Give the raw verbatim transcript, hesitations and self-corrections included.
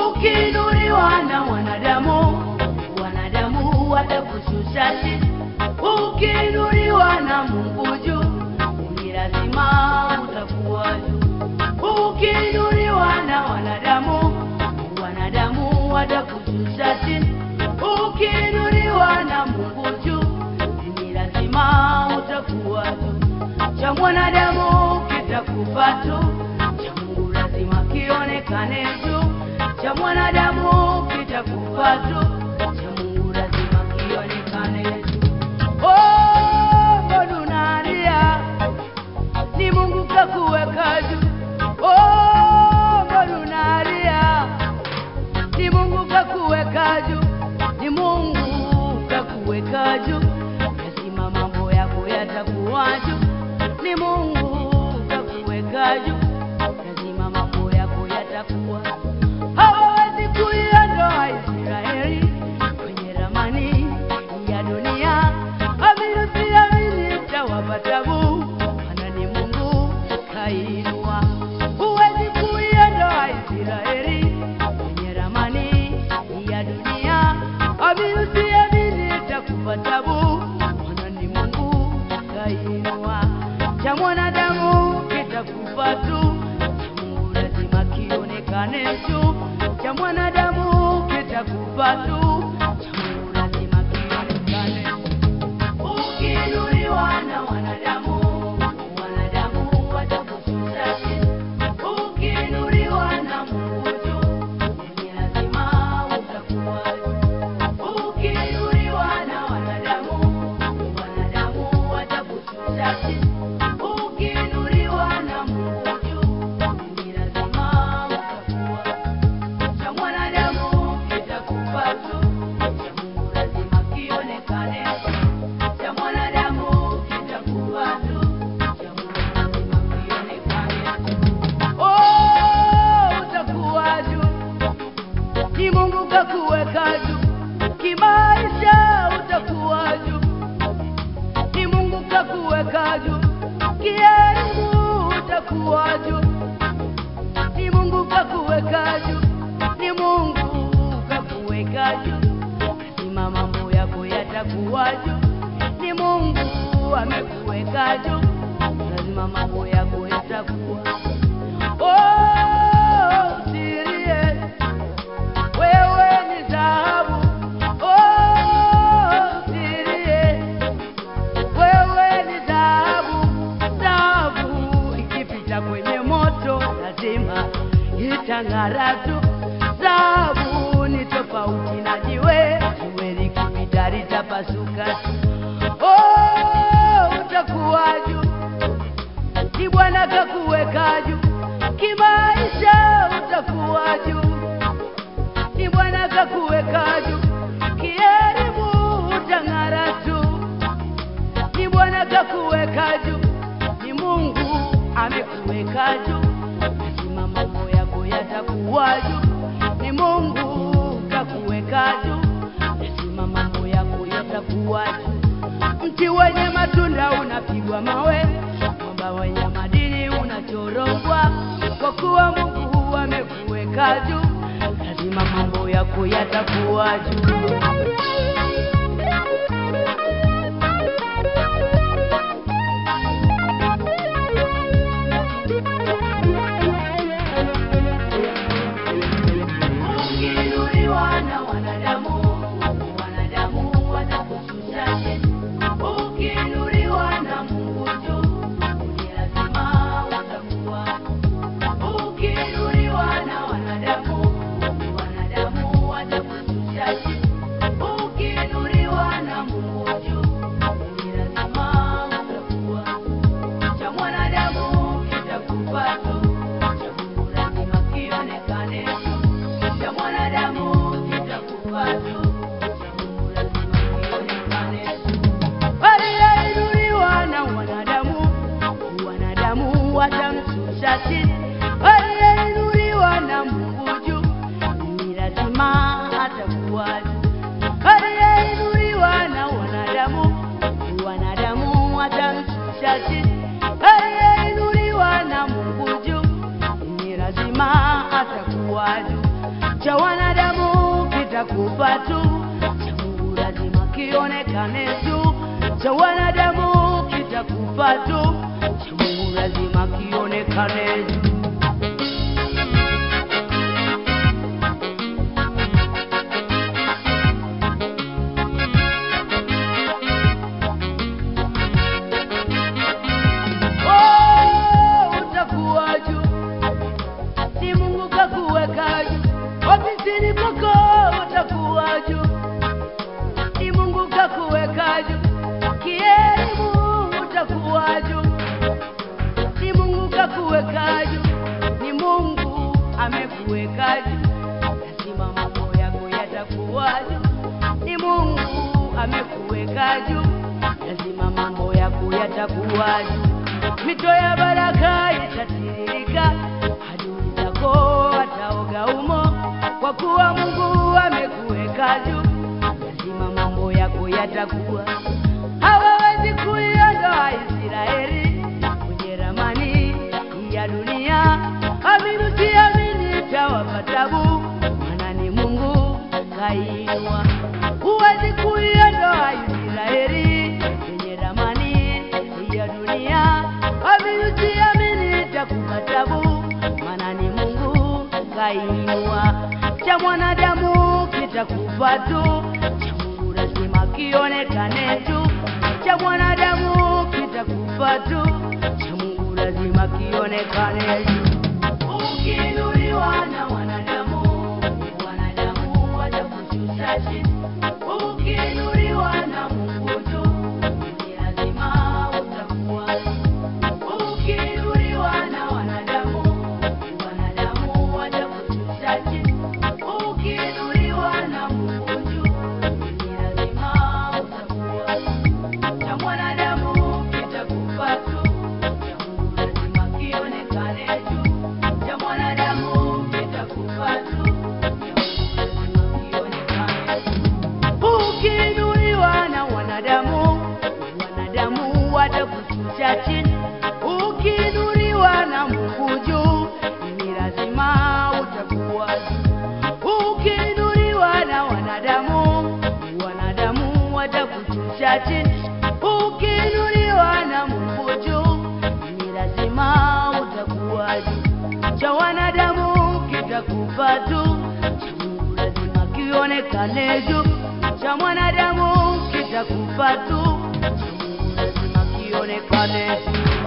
Ukiinuliwa na wanadamu, wanadamu watakushusha chini. Ukiinuliwa na Mungu juu, ni lazima utakuwa juu. Ukiinuliwa na wanadamu, wanadamu watakushusha chini. Ukiinuliwa na Mungu juu, ni lazima utakuwa juu. Cha mwanadamu kitakufa tu, cha Mungu lazima kionekane juu. Cha mwanadamu kitakufa tu, cha Mungu lazima kionekane juu. Oh, bodunaria, ni Mungu kakuweka juu. Oh, bodunaria, ni Mungu kakuweka juu. Ni Mungu kakuweka juu, lazima mambo yako yatakuwa juu. Ni Mungu kakuweka juu, lazima mambo yako yatakuwa. Hawezi kuiondoa Israeli kwenye ramani ya dunia. Amini usiamini itawapa tabu, maana ni Mungu kainua. Huwezi kuiondoa Israeli kwenye ramani ya dunia. Amini usiamini itakupa tabu, maana ni Mungu kainua. Cha mwanadamu kitakufa tu, cha Mungu lazima kionekane juu. Cha mwanadamu kitakufa tu, cha Mungu lazima kionekane juu. Ukiinuliwa na wanadamu, wanadamu watakushusha chini. Ukiinuliwa na Mungu juu, ni lazima utakuwa juu. Ukiinuliwa na wanadamu, wanadamu watakushusha chini. Ukiinuliwa na Mungu juu, ni lazima utakuwa. Cha mwanadamu kitakufa tu, cha Mungu lazima kionekane. Cha mwanadamu kitakufa tu, cha Mungu lazima kionekane. Oh, utakuwa juu, ni Mungu kakuweka juu. Kimaisha utakuwa juu, ni Mungu kakuweka juu. Kielimu utakuwa juu, ni Mungu kakuweka juu. Ni Mungu kakuweka juu, lazima mambo yako yatakuwa juu. Ni Mungu amekuweka juu, lazima mambo yako yatakuwa. Oh, usilie, wewe ni dhahabu. Oh, usilie, wewe ni dhahabu. Dhahabu ikipita kwenye moto lazima itang'ara tu. Dhahabu ni tofauti na jiwe, jiwe likipita litapasuka. Oh, utakuwa juu, ni Bwana kakuweka juu. Kimaisha utakuwa juu, ni Bwana kakuweka juu. Kielimu utang'ara tu, ni Bwana kakuweka juu. Ni Mungu amekuweka juu, lazima mambo yako yatakuwa juu. Ni Mungu kakuweka juu, lazima mambo yako yatakuwa juu. Mti wenye matunda unapigwa mawe, mwamba wenye madini unachorogwa. Kwa kuwa Mungu amekuweka juu, lazima mambo yako yatakuwa juu. Ukiinuliwa na wanadamu, wanadamu watakushusha chini. Ukiinuliwa na Mungu juu, ni lazima utakuwa. Ukiinuliwa na wanadamu, wanadamu watakushusha chini. Ukiinuliwa na Mungu juu, ni lazima utakuwa. Cha mwanadamu kitakufa tu, cha Mungu lazima kionekane juu. Cha mwanadamu kitakufa tu, cha Mungu lazima kionekane juu. Aliyeinuliwa na wanadamu, wanadamu watamshusha chini. Aliyeinuliwa na Mungu juu, ni lazima atakuwa juu. Aliyeinuliwa na wanadamu, wanadamu watamshusha chini. Aliyeinuliwa na Mungu juu, ni lazima atakuwa juu. cha wanadamu kitakufa tu, cha Mungu lazima kionekane tu. Cha wanadamu kitakufa tu, cha Mungu lazima kionekane tu. Ofisini kwako utakuwa juu, ni Mungu kakuweka juu. Kielimu utakuwa juu, ni Mungu kakuweka juu, ni Mungu amekuweka juu. Lazima mambo yako yatakuwa juu, ni Mungu amekuweka juu. Lazima mambo yako yatakuwa juu. Mito ya baraka itatiririka, adui zako wataoga umo, kwa kuwa Mungu amekuweka juu. Lazima mambo yako yatakuwa. Hawawezi kuiondoa Israeli kwenye ramani ya dunia. Amini usiamini itawapa tabu, maana ni Mungu kainua. Huwezi kuiondoa Israeli kwenye ramani ya dunia. Amini usiamini itakupa tabu, maana ni Mungu kainua. Cha mwanadamu kitakufa tu, cha Mungu lazima kionekane tu. Cha mwanadamu kitakufa tu, cha Mungu lazima kionekane tu. Ukiinuliwa na wanadamu, wanadamu watakushusha chini. Ukiinuliwa na Mungu tu, ni lazima utakuwa. Ukiinuliwa na wanadamu, wanadamu watakushusha chini. Ukiinuliwa na Mungu juu, ni lazima utakuwa. Cha mwanadamu kitakufa tu, cha Mungu lazima kionekane juu. Cha mwanadamu kitakufa tu, cha Mungu lazima kionekane juu. Ukiinuliwa na wanadamu, wanadamu watakushusha chini. Ukiinuliwa na Mungu juu, ni lazima utakuwa juu. Ukiinuliwa na wanadamu, wanadamu watakushusha chini. Ukiinuliwa na Mungu juu, ni lazima utakuwa juu. Cha wanadamu kitakufa tu, cha Mungu lazima kionekane juu. Cha mwanadamu kitakufa tu, cha Mungu lazima kionekane juu.